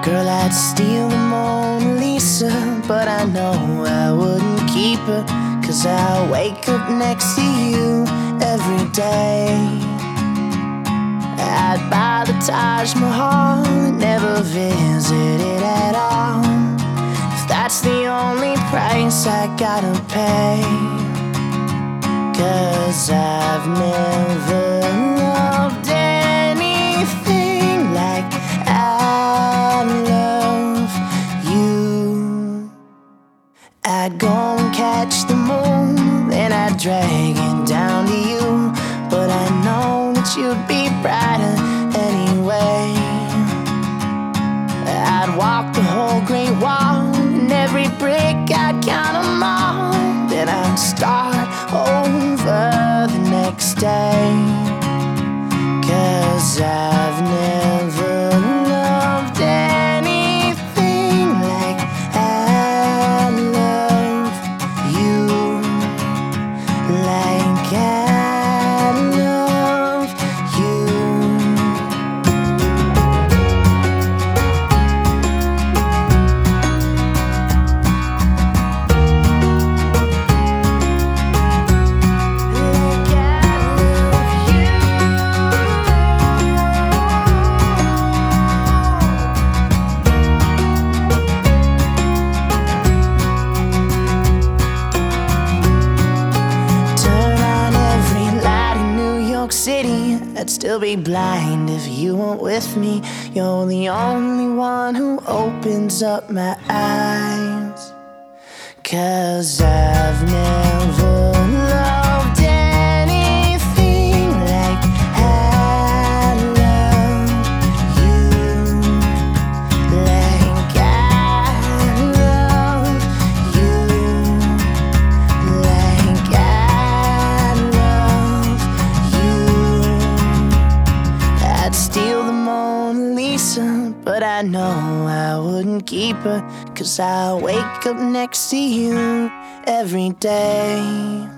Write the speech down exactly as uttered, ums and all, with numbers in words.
Girl, I'd steal the Mona Lisa, but I know I wouldn't keep her, 'cause I wake up next to you every day. I'd buy the Taj Mahal and never visit it at all, if that's the only price I gotta pay. 'Cause I've never loved anything like I love you. I'd go and catch the moon, then I'd drag it down to you, but I know that you'd be brighter anyway. I'd walk the whole Great Wall, and every brick I'd count 'em all, then I'd start over the next day. 'Cause I've never loved anything like I love you, like I love you. City, I'd still be blind if you weren't with me. You're the only one who opens up my eyes. 'Cause I've never loved anything like I love you, like I love you, like I love you. I'd steal the Mona Lisa, but I know I wouldn't keep her, 'cause I wake up next to you every day.